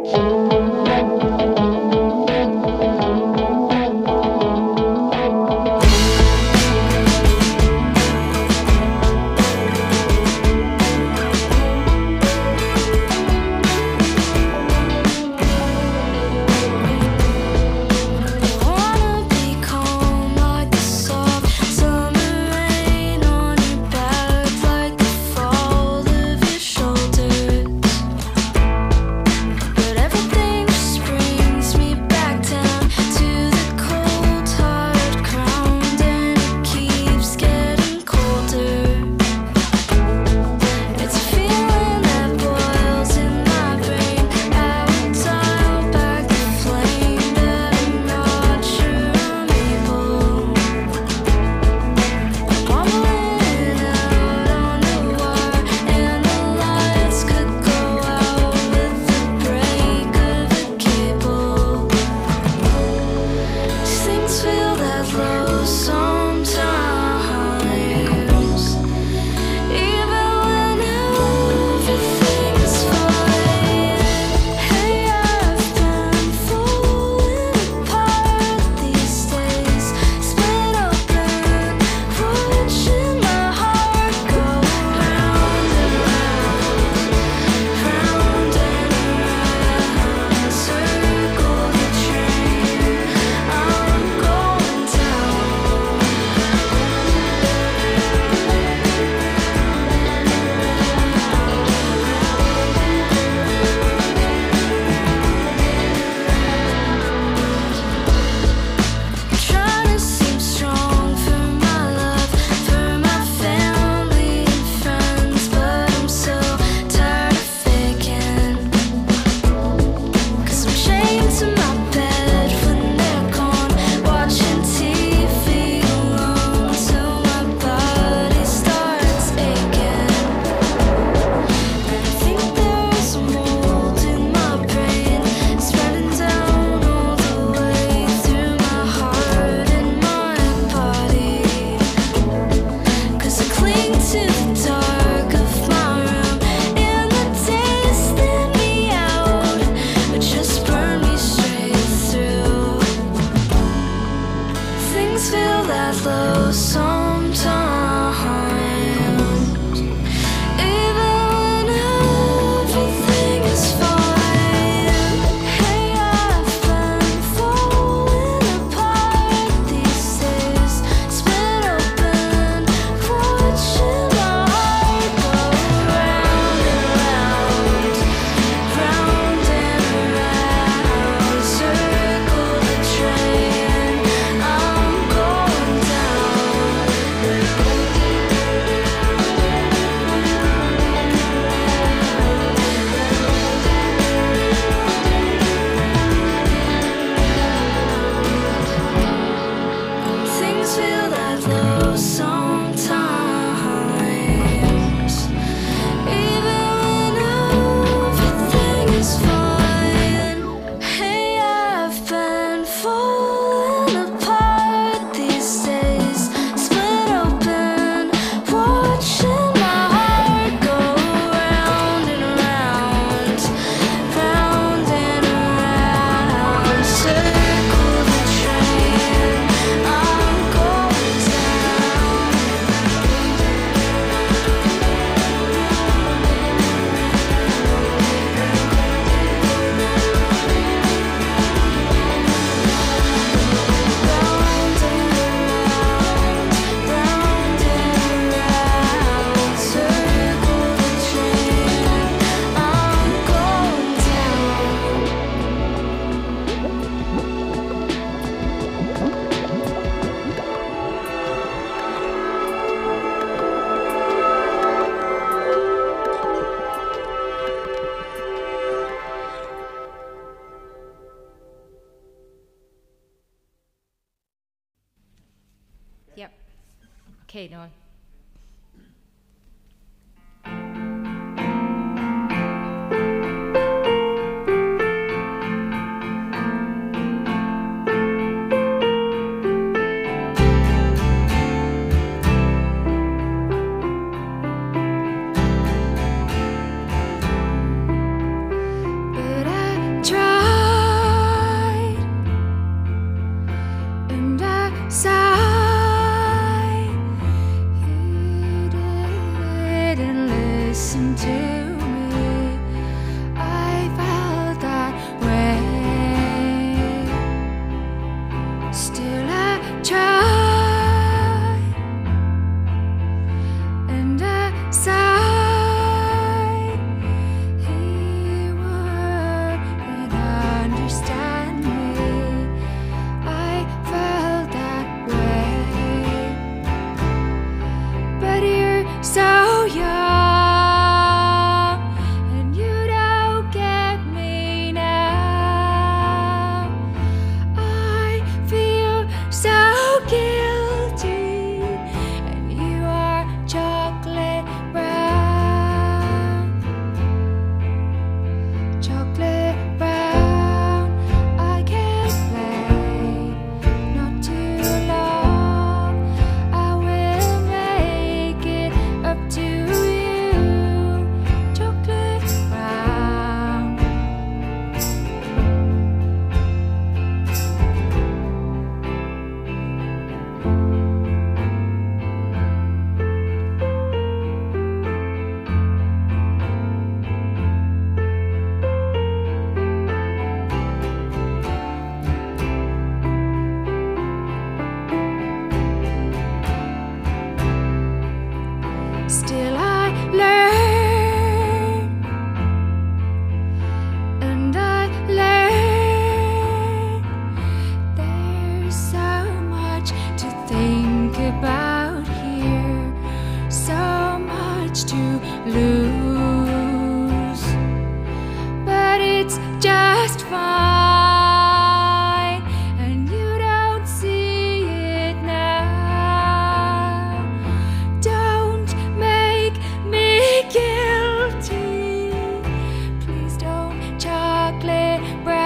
Okay, no. just fine, and you don't see it now. Don't make me guilty, please don't. Chocolate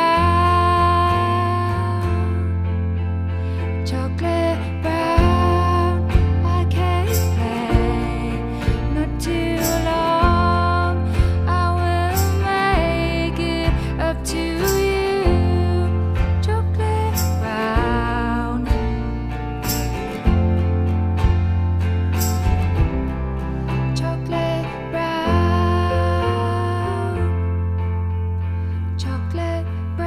brown, chocolate brown, I can't play, not too long, I will make it up to you. Chocolate brown, chocolate brown, chocolate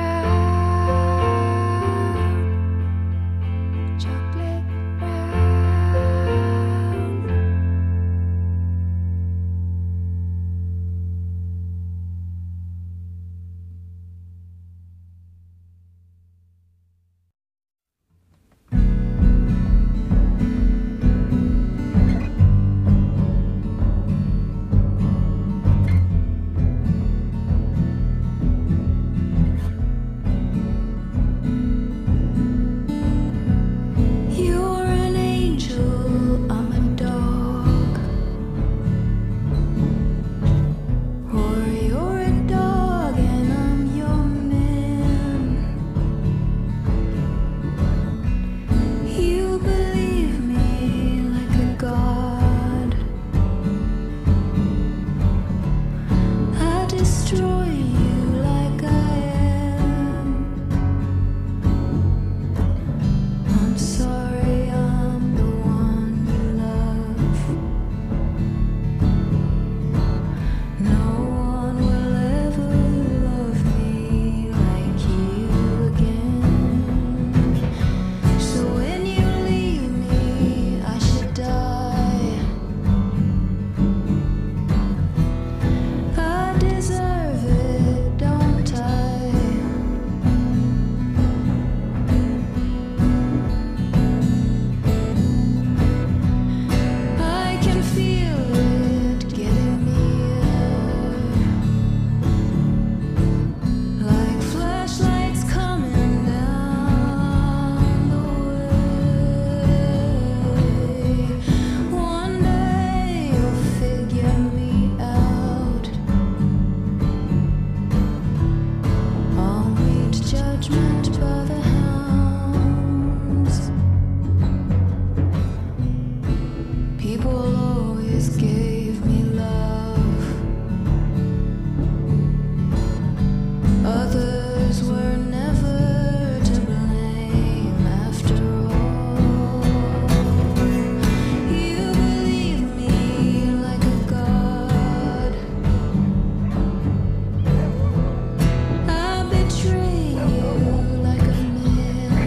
brown, chocolate brown. You're an angel, I'm a dog. Or you're a dog and I'm your man. You believe me like a god. I destroy you like I am. I'm sorry, I'm the one you love. No one will ever love me like you again. So when you leave me, I should die. I deserve it, don't I? I can feel it getting near, like flashlights coming down the way. One day you'll figure me out. I'll meet judgment by the hounds. People always gave me love. Others were never to blame after all. You believe me like a god. I betray you like a man.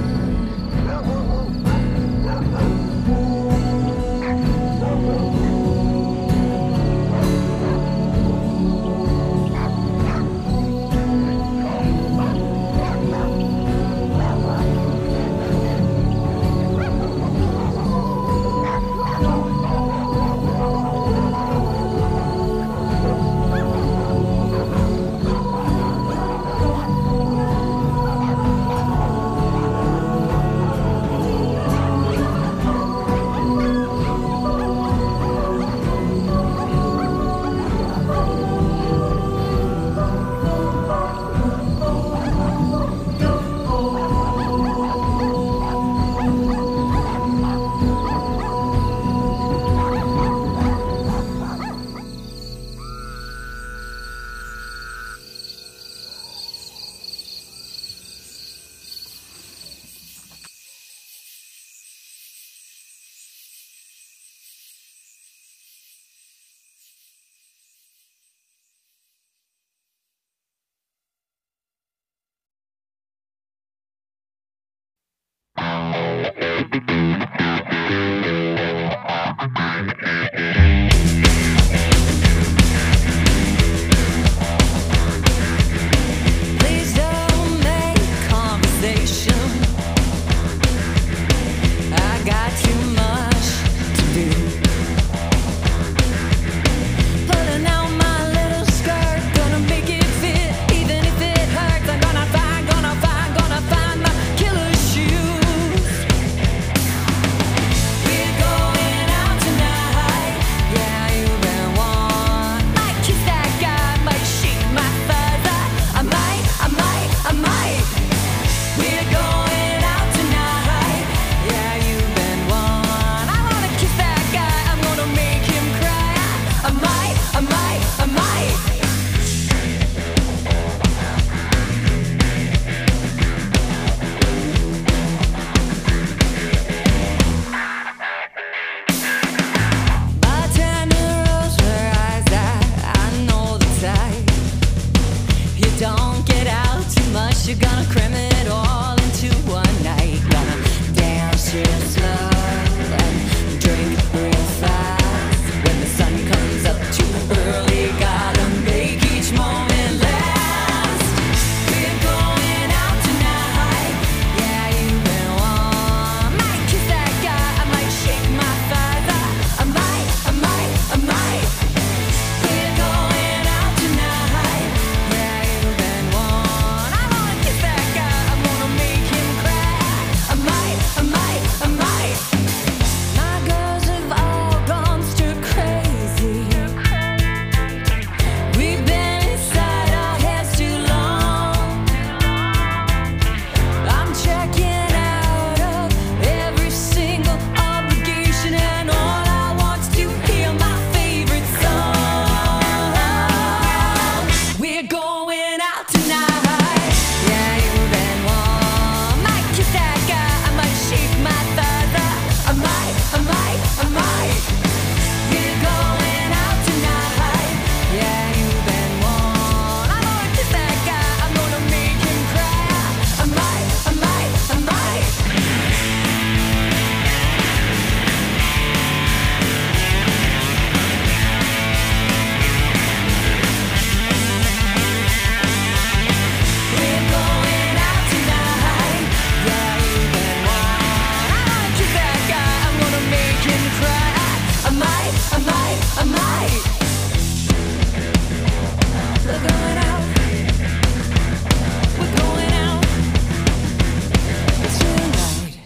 Please don't make conversation. I got too much to do. Pulling out my little skirt, gonna make it fit, even if it hurts. you're gonna cram it all into one night. Gonna dance real slow and drink real fast. When the sun comes up too early, gotta make each moment last. We're going out tonight. Yeah, you've been warm. Might kiss that guy, I might shake my thighs. I might. We're going out tonight. Yeah, you've been warm. I wanna kiss that guy, I'm gonna make him cry. I might. My girls have all gone stir crazy. We've been inside our heads too long. I'm checking out of every single obligation, and all I want's to hear my favorite song. We're going out tonight. Yeah, you've been warm. Might kiss that guy, I might shake my thighs. I might. We're going out tonight. Yeah, you've been warm. I'm gonna kiss that guy, I'm gonna make him cry. I might. We're going out tonight. Yeah, you've been warm. I'm gonna kiss that guy, I'm gonna make him cry. I might. We're going out. We're going out. It's tonight.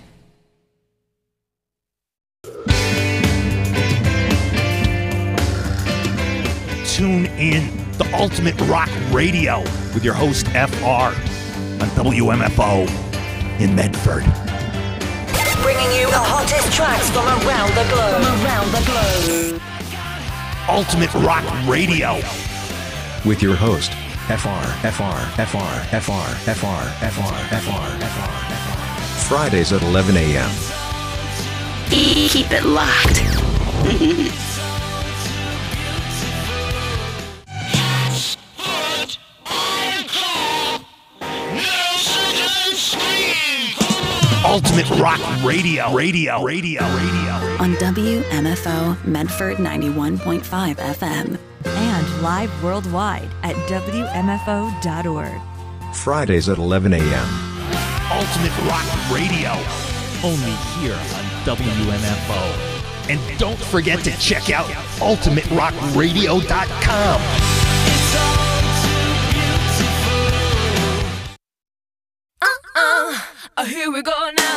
Tune in the Ultimate Rock Radio with your host FR on WMFO in Medford. Bringing you the hottest tracks from around the globe. Ultimate Rock Radio. With your host, FR. Fridays at 11 a.m. Keep it locked. Ultimate Rock Radio. On WMFO Medford 91.5 FM. And live worldwide at WMFO.org. Fridays at 11 a.m. Ultimate Rock Radio. Only here on WMFO. And don't forget to check out UltimateRockRadio.com. Here we go now.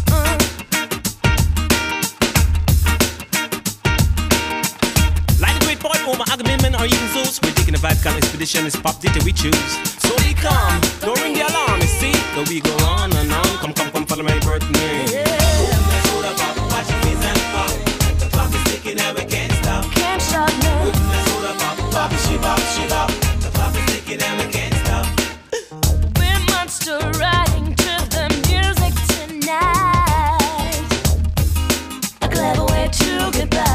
Like a great boy, Omar Agamemnon, or even Zeus, we're taking a Vatican expedition. It's pop data we choose. So we come, don't ring the alarm. You see, that we go on and on. Come, follow my birthday. Yeah. Watch your face and pop. The clock is ticking and we can't stop. Can't stop now. Pop, she bop. The clock is ticking and we can't stop. We're monster riding to the music tonight. A clever way to get by.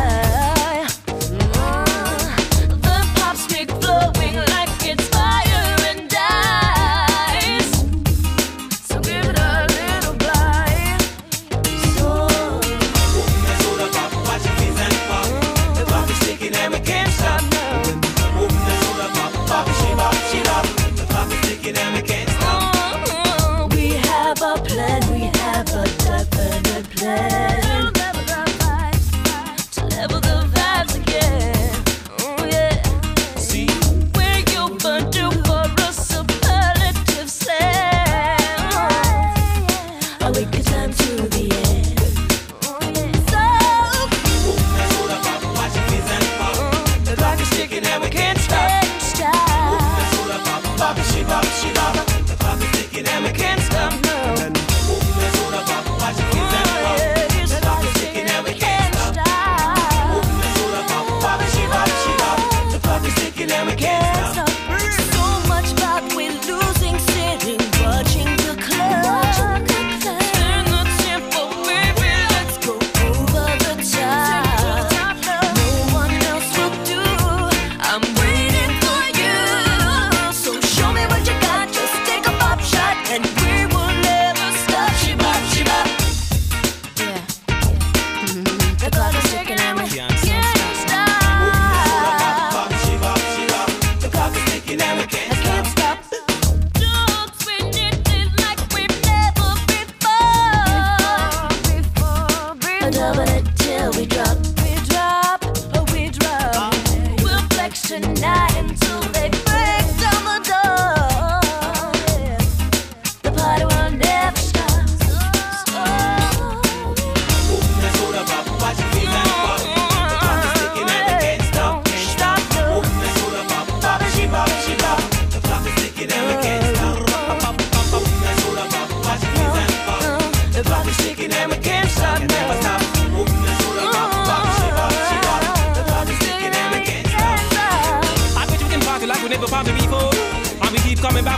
The pop stick flowing like it's fire and ice. So give it a little bite. So Watch your face and pop. The clock is ticking and we can't stop.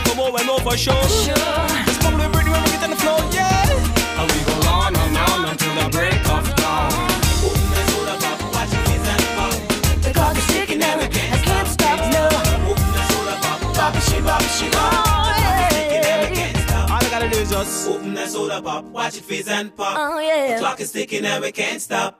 back for more and more for sure. It's probably Britney when we get on the floor, yeah. And we go on and on until the break of dawn. Open the soda pop, watch it fizz and pop. The clock is ticking and I can't stop, no. Open the soda pop, Bop she, oh yeah. all I gotta do is just open that soda pop, watch it fizz and pop. Oh yeah. The clock is ticking and we can't stop.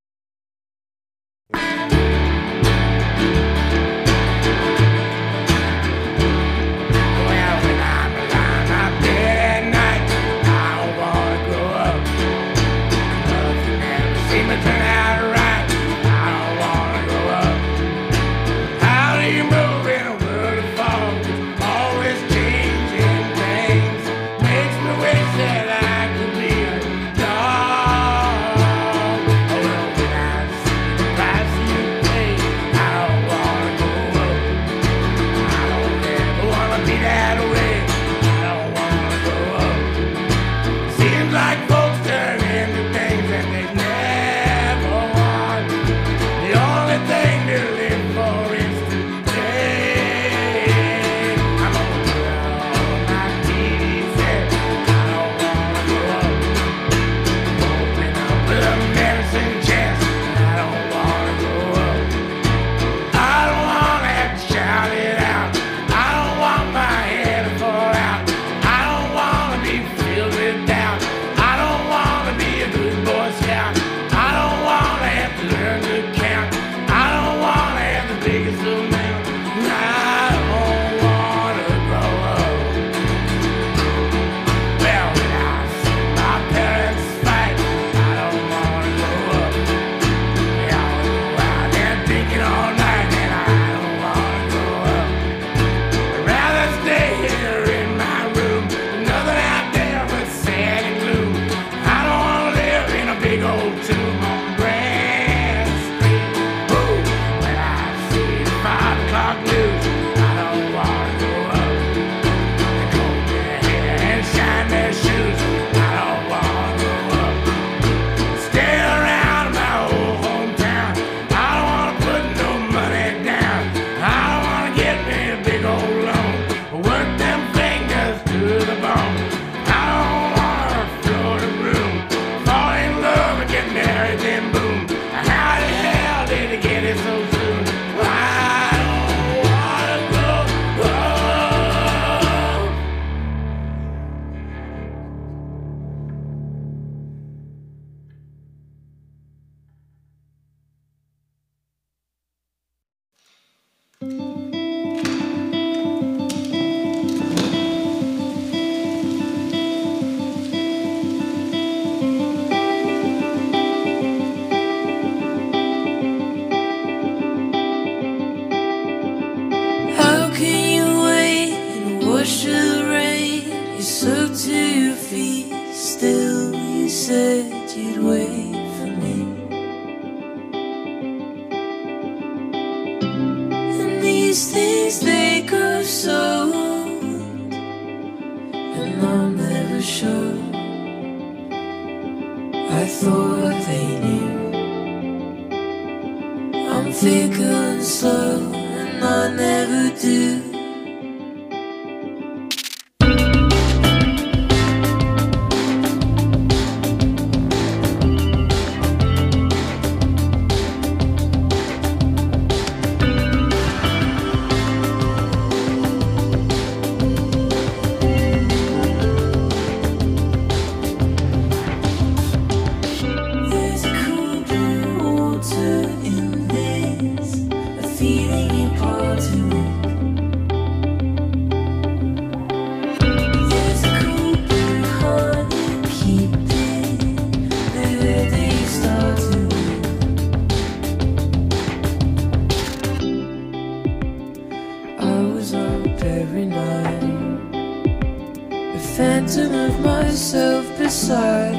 Phantom of myself beside.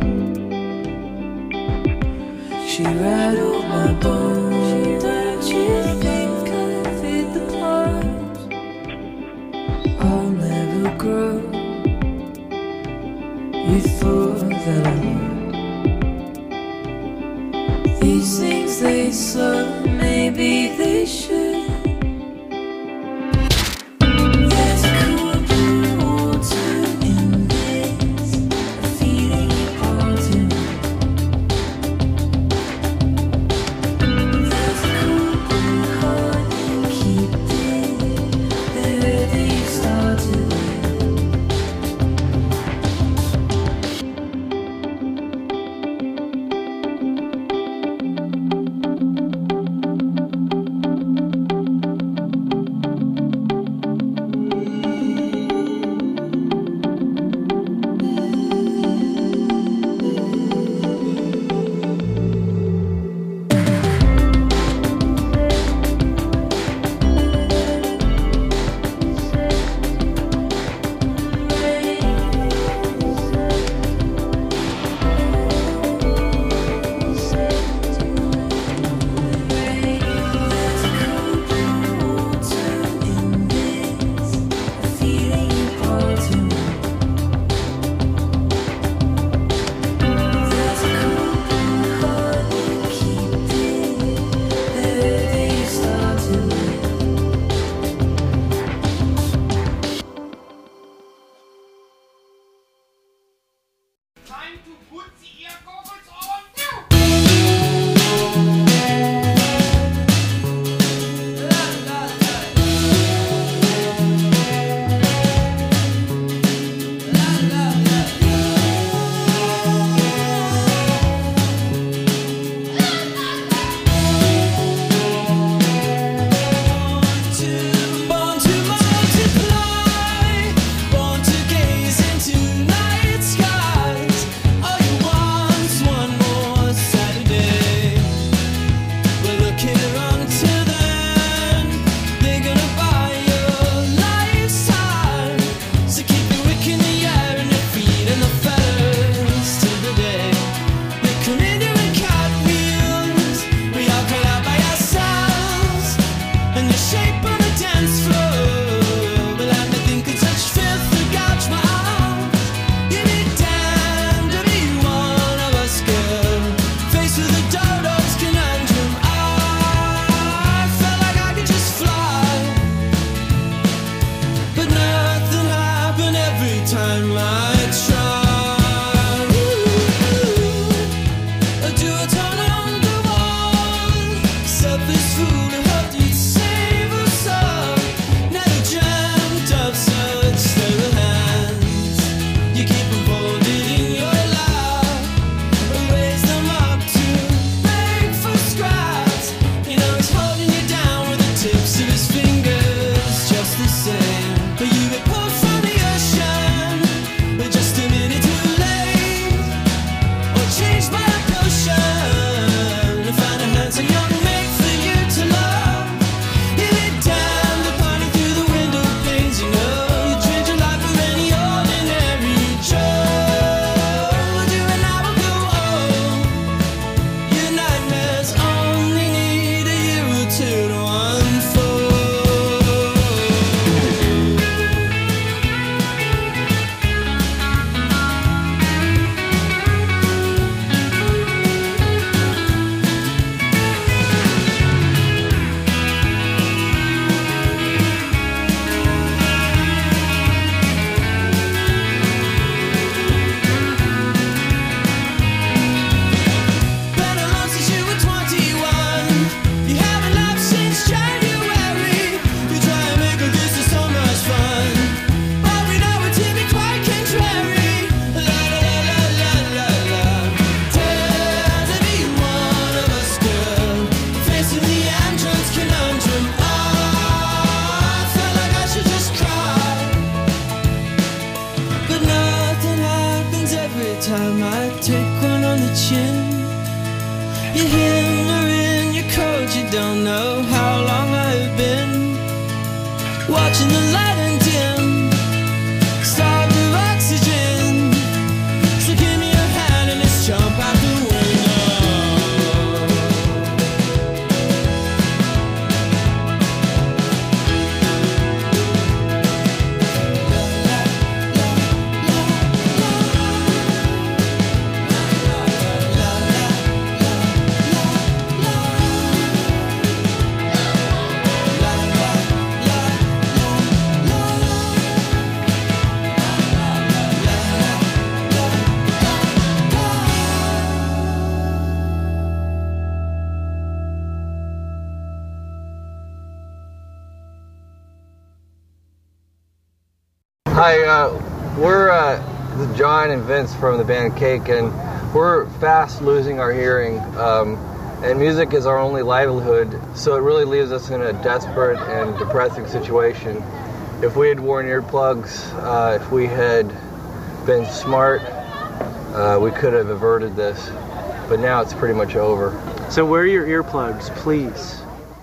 She rattled my bones. Don't you think I fit the part? I'll never grow. You thought that I would. These things they suck, maybe they should. There's a cool time I try. Do a turn on the wall, selfish fool who hoped you'd save us all. Never dreamt of such stable hands. You keep them folded in your lap, raise them up to beg for scraps. You know he's holding you down with the tips of his fingers, just the same. But you get pulled from the ocean, but just a minute too late, or changed by a potion to find a hand so young made for you to love. You lay down the party through the window panes, you know you trade your life for any ordinary Joe. You and I will go old. Your nightmares only need a year or two to unfold. Been alone since you were 21. You haven't laughed since January. You try and make all this is so much fun, but we know it to be quite contrary. La la la la la la la. Dare to be one of us, girl, facing the android's conundrum. I felt like I should just cry, but nothing happens every time I take one on the chin. You hammer in your coat, you don't know how long I've been watching the light and dim, starved of oxygen. So give me your hand and let's jump out the window. Hi, we're John and Vince from the band Cake, and we're fast losing our hearing, and music is our only livelihood, so it really leaves us in a desperate and depressing situation. If we had worn earplugs, if we had been smart, we could have averted this, but now it's pretty much over. So wear your earplugs, please.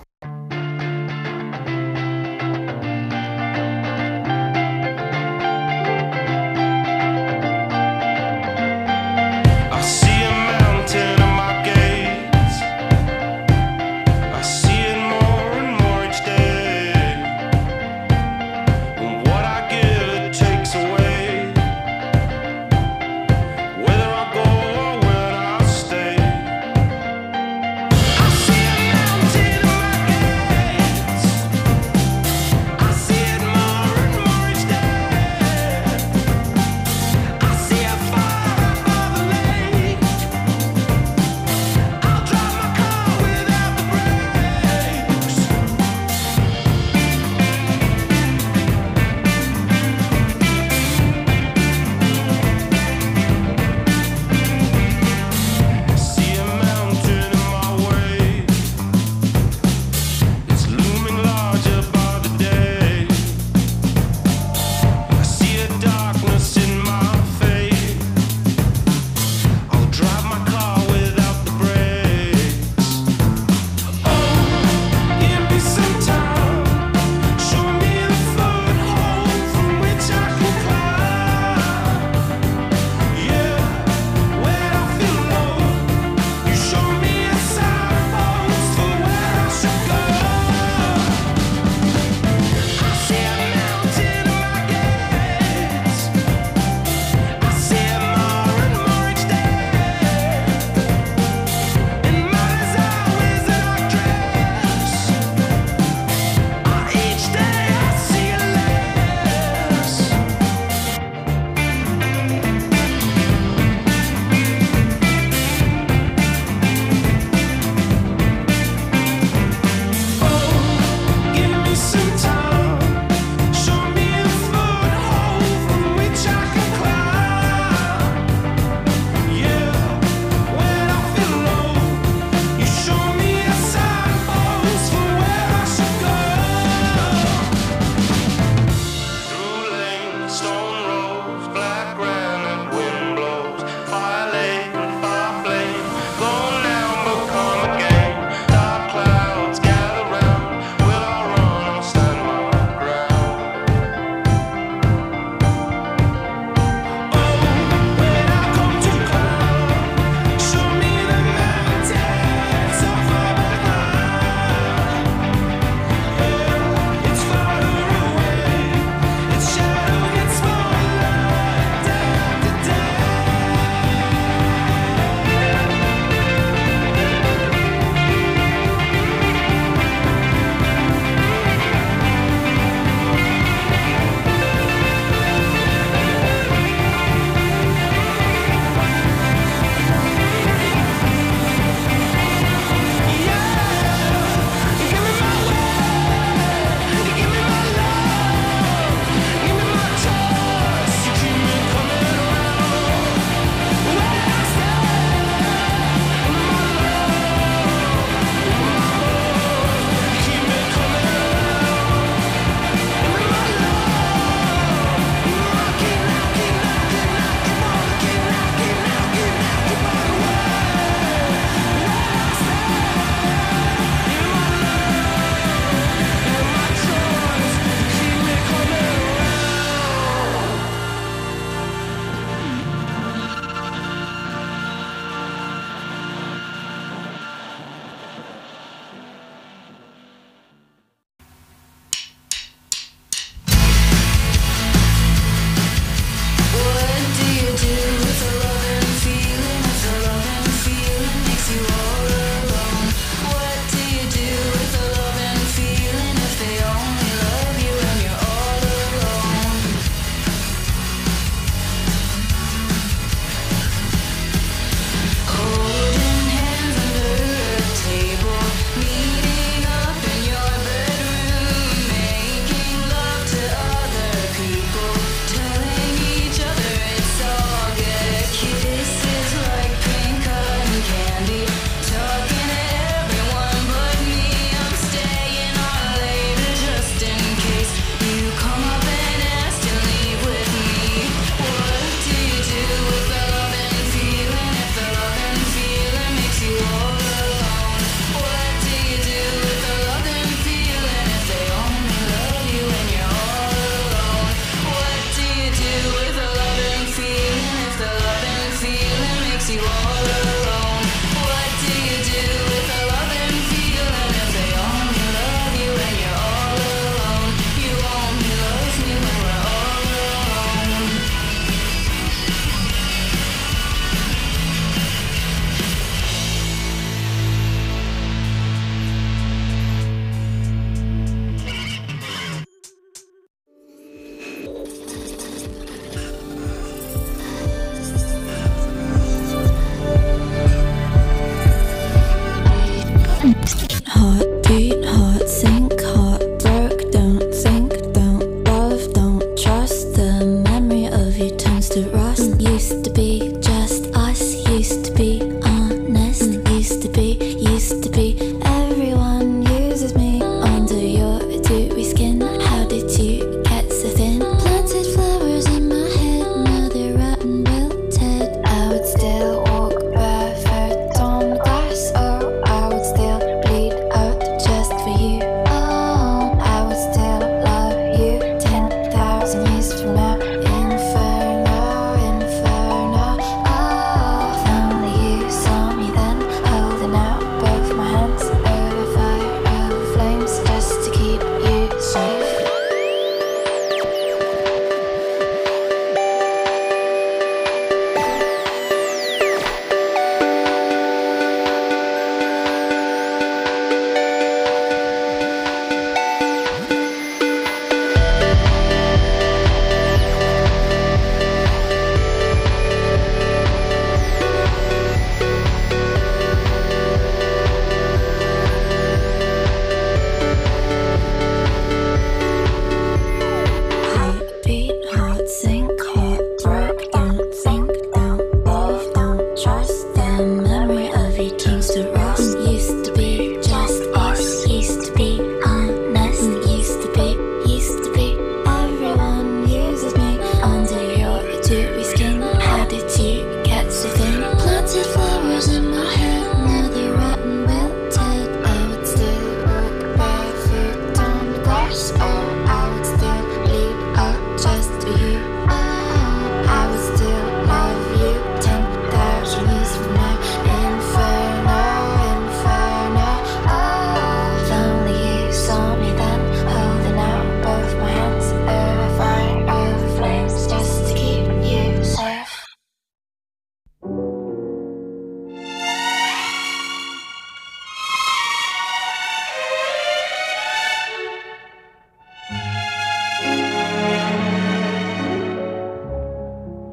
I see a mountain at my gates. I see it more and more each day. And what I give, it takes away. Whether I go or when I stay. I see a mountain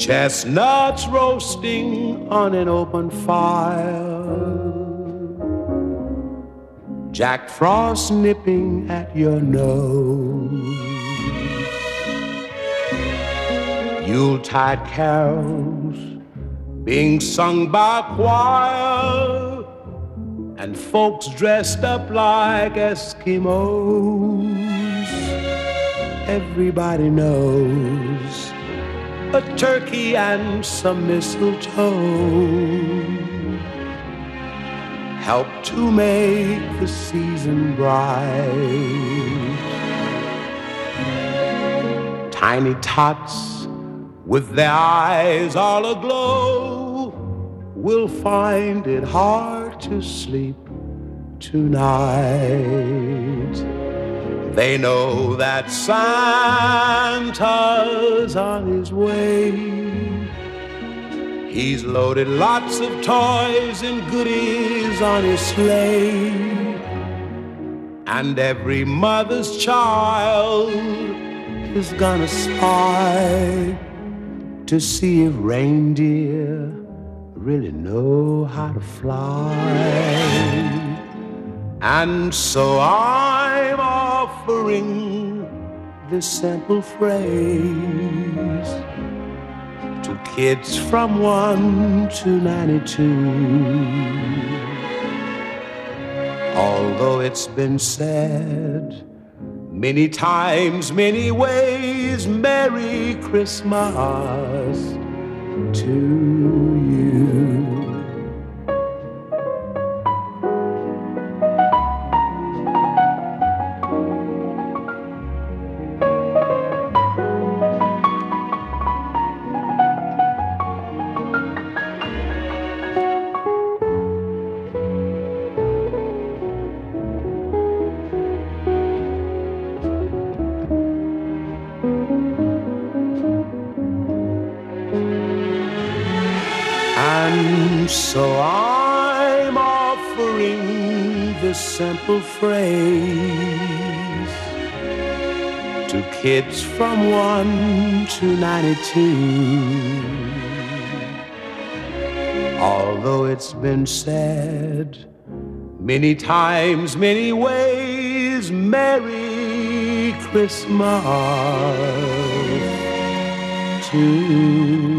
Chestnuts roasting on an open fire, Jack Frost nipping at your nose, Yuletide carols being sung by choir, and folks dressed up like Eskimos. Everybody knows a turkey and some mistletoe help to make the season bright. Tiny tots with their eyes all aglow will find it hard to sleep tonight. They know that Santa's on his way. He's loaded lots of toys and goodies on his sleigh, and every mother's child is gonna spy to see if reindeer really know how to fly. And so I'm offering this simple phrase to kids from 1 to 92. Although it's been said many times, many ways, Merry Christmas to you. So I'm offering this simple phrase to kids from 1 to 92. Although it's been said many times, many ways, Merry Christmas to you.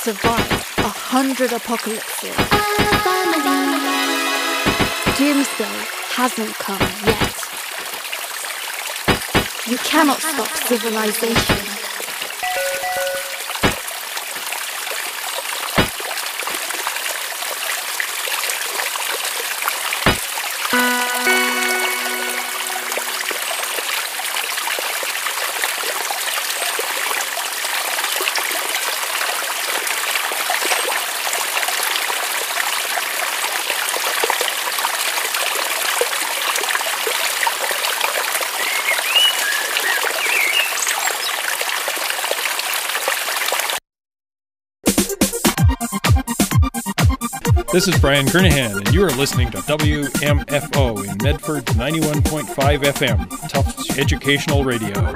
survived 100 apocalypses. Doomsday hasn't come yet. You cannot stop civilization. This is Brian Kernahan, and you are listening to WMFO in Medford's 91.5 FM, Tufts Educational Radio.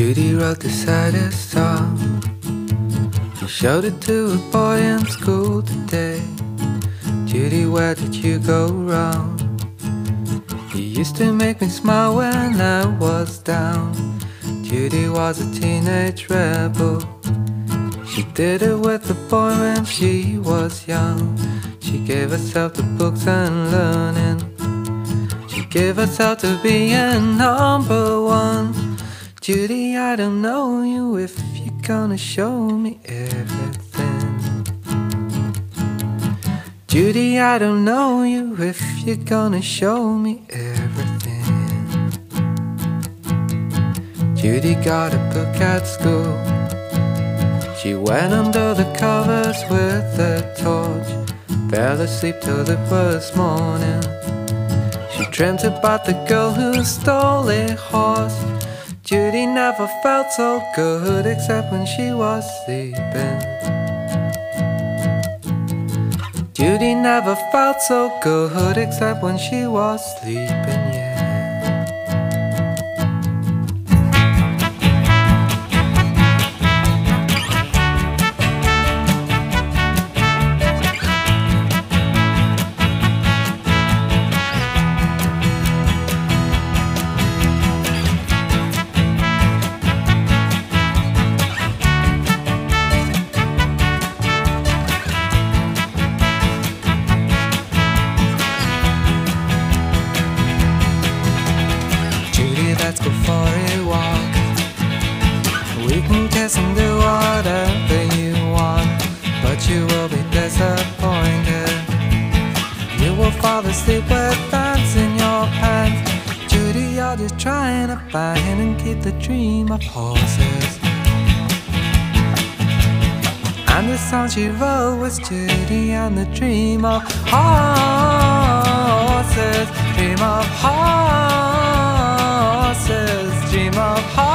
Judy wrote the saddest song. She showed it to a boy in school today. Judy, where did you go wrong? You used to make me smile when I was down. Judy was a teenage rebel. She did it with a boy when she was young. She gave herself to books and learning. She gave herself to being number one. Judy, I don't know you if you're gonna show me everything. Judy, I don't know you if you're gonna show me everything. Judy got a book at school. She went under the covers with a torch. Fell asleep till it was morning. She dreamt about the girl who stole a horse. Judy never felt so good except when she was sleeping. Judy never felt so good except when she was sleeping, yeah. Let's go for a walk. We can kiss and do whatever you want, but you will be disappointed. You will fall asleep with pants in your pants. Judy, you're just trying to find and keep the dream of horses. And the song she wrote was Judy and the dream of horses. Dream of horses. Dream of horses.